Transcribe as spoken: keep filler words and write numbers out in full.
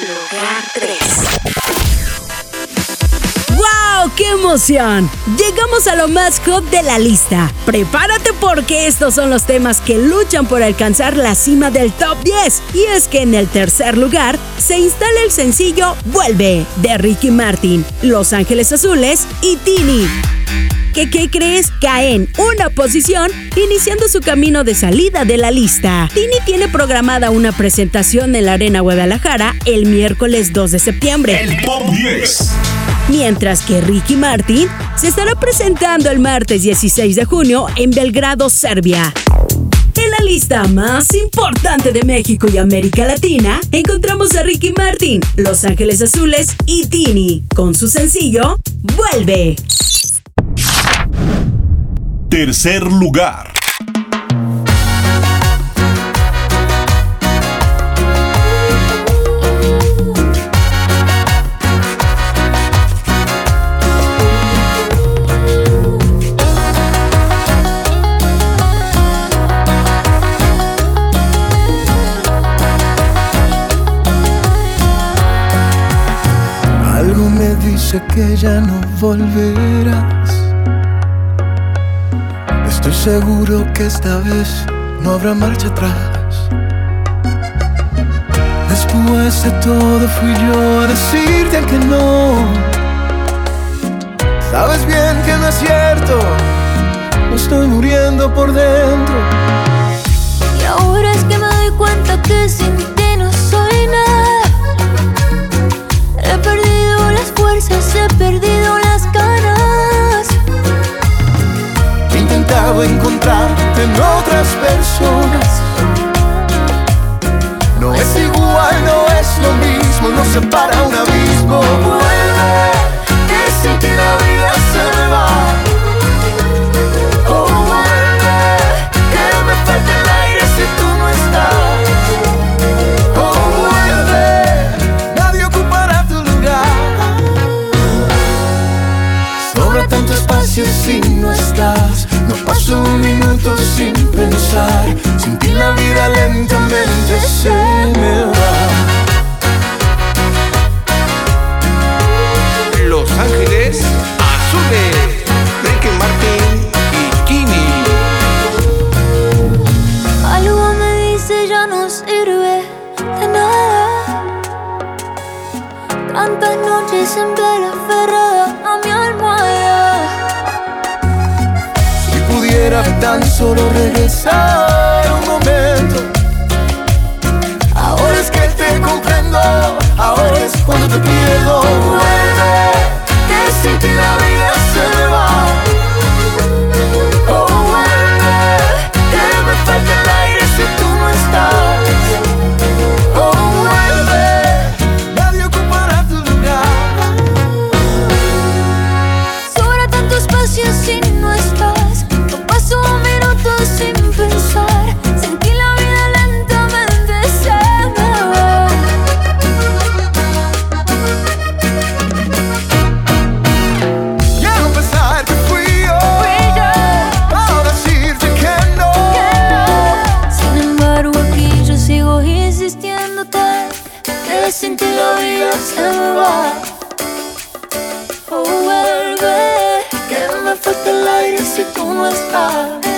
Lugar tres. ¡Wow! ¡Qué emoción! Llegamos a lo más hot de la lista. Prepárate porque estos son los temas que luchan por alcanzar la cima del top diez. Y es que en el tercer lugar se instala el sencillo Vuelve de Ricky Martin, Los Ángeles Azules y Tini. ¿Qué, qué crees? Cae en una posición, iniciando su camino de salida de la lista. Tini tiene programada una presentación en la Arena Guadalajara el miércoles dos de septiembre. El top diez. Mientras que Ricky Martin se estará presentando el martes dieciséis de junio en Belgrado, Serbia. En la lista más importante de México y América Latina, encontramos a Ricky Martin, Los Ángeles Azules y Tini, con su sencillo Vuelve. Tercer lugar. Algo me dice que ya no volverás. Estoy seguro que esta vez no habrá marcha atrás. Después de todo fui yo a decirte que no. Sabes bien que no es cierto, me estoy muriendo por dentro. Y ahora es que me doy cuenta que sin ti no soy nada. He perdido las fuerzas, he perdido las ganas. He intentado encontrarte en otras personas. No es igual, no es lo mismo, nos separa un abismo. Vuelve, que sin ti la vida se me va. Oh, vuelve, que me falta el aire si tú no estás. Oh, vuelve, nadie ocupará tu lugar. Sobra tanto espacio si no estás. No paso un minuto sin pensar. Sin ti la vida lentamente se me va. Los Ángeles Azules, Ricky Martin y Tini. Algo me dice ya no sirve de nada. Tantas noches en vela aferrada a mi almohada. Si pudiera tan solo regresar un momento. Ahora es que te comprendo, ahora es cuando te pierdo. Vuelve, que sin ti la vida se me va. Oh, vuelve, que me falta el aire si tú no estás. Oh, vuelve, nadie ocupará tu lugar. Sobra tanto espacio si no estás. No paso un minuto sin pensar. Sin ti la vida lentamente se me va. Ya no pensar que fui yo, Fui yo, ahora decirte que no. que no. Sin embargo aquí yo sigo insistiéndote que sin ti la vida se me va. Oh, vuelve, Que me falta el aire si tú no estás.